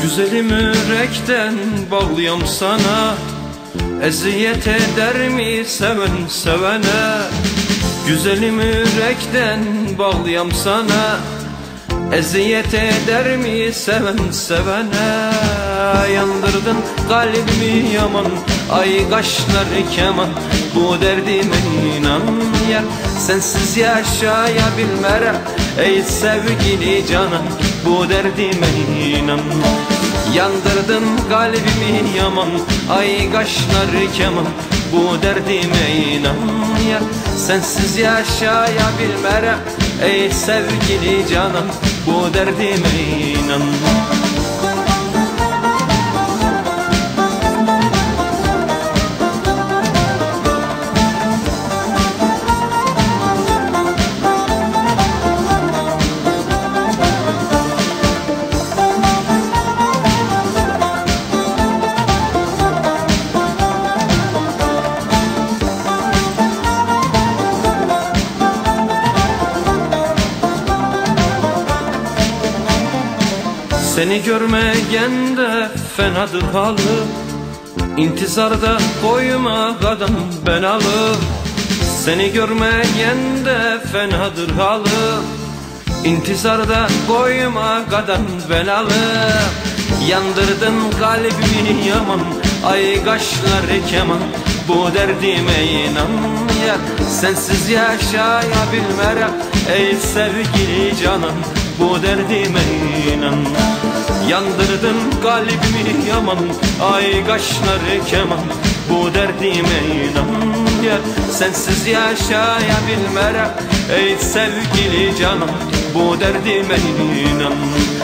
Güzelim yürekten bağlıyam sana, eziyet eder mi seven sevene? Güzelim yürekten bağlıyam sana, eziyet eder mi seven sevene? Yandırdın kalbimi yaman, ay kaşları keman, bu derdime inan yar. Sensiz yaşayabilmerem ey sevgili canan, bu derdime inan. Yandırdın kalbimi yaman, ay kaşları keman, bu derdime inan yar. Sensiz yaşayabilmerem ey sevgili canan, bu derdime inan. Seni görmeyen de fenadır halı, İntizarda koyma kadın benalı. Seni görmeyen de fenadır halı, İntizarda koyma kadın benalı. Yandırdın kalbimi yaman, ay kaşları keman, bu derdime inan ya. Sensiz yaşayabilmerem ey sevgili canan, bu derdime inan. Yandırdın kalbimi yaman, ay kaşları keman, bu derdime inan ya. Sensiz yaşayabilmerem ey sevgili canan, bu derdime inan.